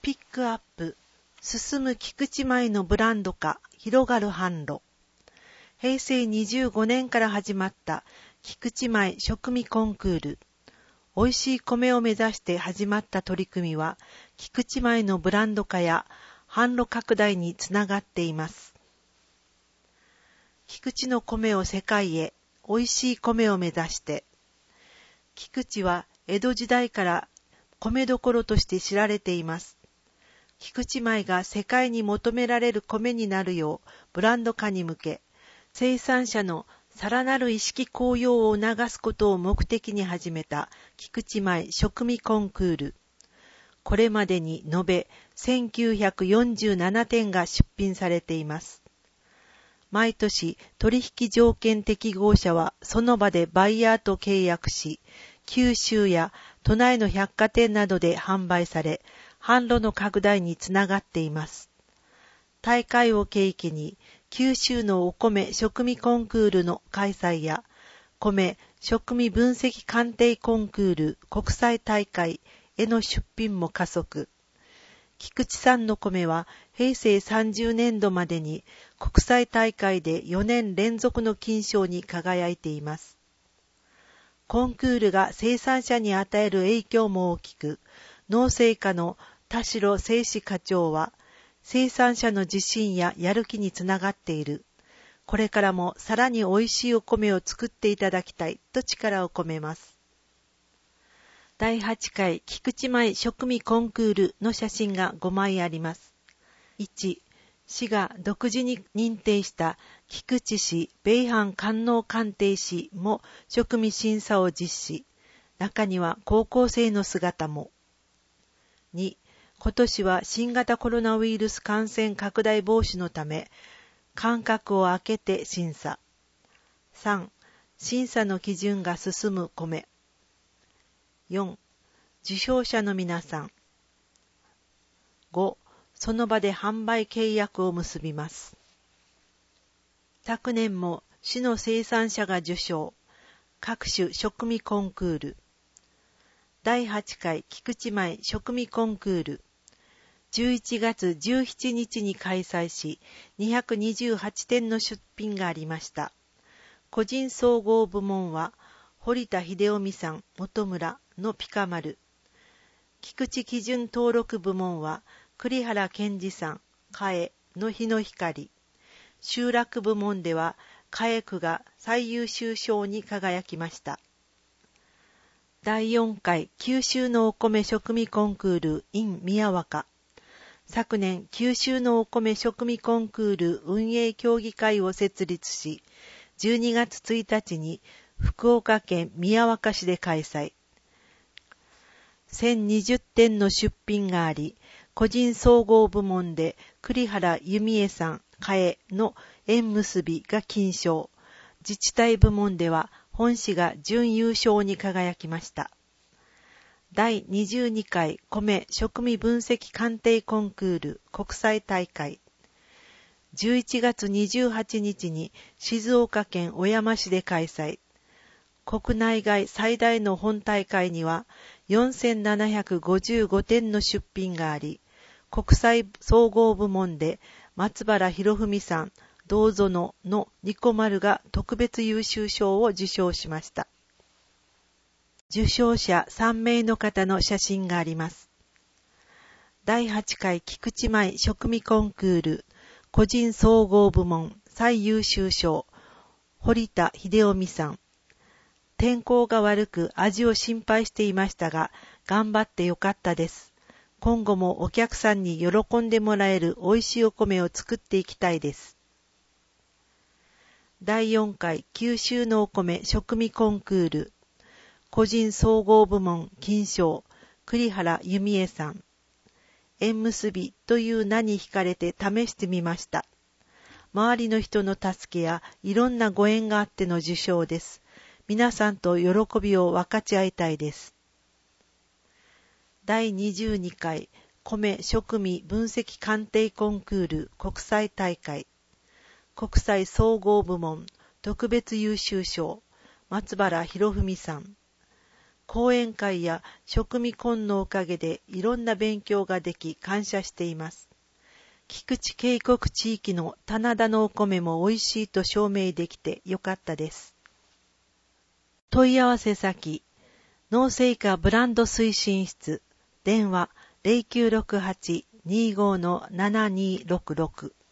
ピックアップ、進む菊池米のブランド化、広がる販路。平成25年から始まった菊池米食味コンクール。美味しい米を目指して始まった取り組みは、菊池米のブランド化や販路拡大につながっています。菊池の米を世界へ、美味しい米を目指して。菊池は江戸時代から米どころとして知られています。菊池米が世界に求められる米になるようブランド化に向け、生産者のさらなる意識高揚を促すことを目的に始めた菊池米食味コンクール。これまでに延べ1947点が出品されています。毎年取引条件適合者はその場でバイヤーと契約し、九州や都内の百貨店などで販売され、販路の拡大につながっています。大会を契機に、九州のお米食味コンクールの開催や、米食味分析鑑定コンクール国際大会への出品も加速。菊池産の米は平成30年度までに国際大会で4年連続の金賞に輝いています。コンクールが生産者に与える影響も大きく、農政課の田代誠史課長は、生産者の自信ややる気につながっている。これからもさらに美味しいお米を作っていただきたいと力を込めます。第8回菊池米食味コンクールの写真が5枚あります。1、市が独自に認定した菊池市米飯官能鑑定士も食味審査を実施。中には高校生の姿も。2、今年は新型コロナウイルス感染拡大防止のため、間隔を空けて審査。3、審査の基準が進む米。4、受賞者の皆さん。5、その場で販売契約を結びます。昨年も市の生産者が受賞。各種食味コンクール。第8回菊池米食味コンクール。11月17日に開催し、228点の出品がありました。個人総合部門は、堀田秀臣さん、本村のピカマル。菊池基準登録部門は、栗原健二さん、嘉永の日の光。集落部門では、嘉永区が最優秀賞に輝きました。第4回九州のお米食味コンクール in 宮若。昨年、九州のお米食味コンクール運営協議会を設立し、12月1日に福岡県宮若市で開催。1020点の出品があり、個人総合部門で栗原弓江さん、嘉永の縁結びが金賞。自治体部門では本市が準優勝に輝きました。第22回米食味分析鑑定コンクール国際大会。11月28日に静岡県小山市で開催。国内外最大の本大会には4755点の出品があり、国際総合部門で松原博文さん、どうぞのニコマルが特別優秀賞を受賞しました。受賞者3名の方の写真があります。第8回菊池米食味コンクール個人総合部門最優秀賞、堀田秀臣さん。天候が悪く味を心配していましたが、頑張ってよかったです。今後もお客さんに喜んでもらえる美味しいお米を作っていきたいです。第4回九州のお米食味コンクール個人総合部門金賞、栗原弓江さん。縁結びという名に惹かれて試してみました。周りの人の助けやいろんなご縁があっての受賞です。皆さんと喜びを分かち合いたいです。第22回米食味分析鑑定コンクール国際大会。国際総合部門特別優秀賞、松原博文さん。 講演会や食味婚のおかげでいろんな勉強ができ感謝しています。菊池渓谷地域の棚田のお米も美味しいと証明できてよかったです。問い合わせ先、農政課ブランド推進室、電話 0968-25-7266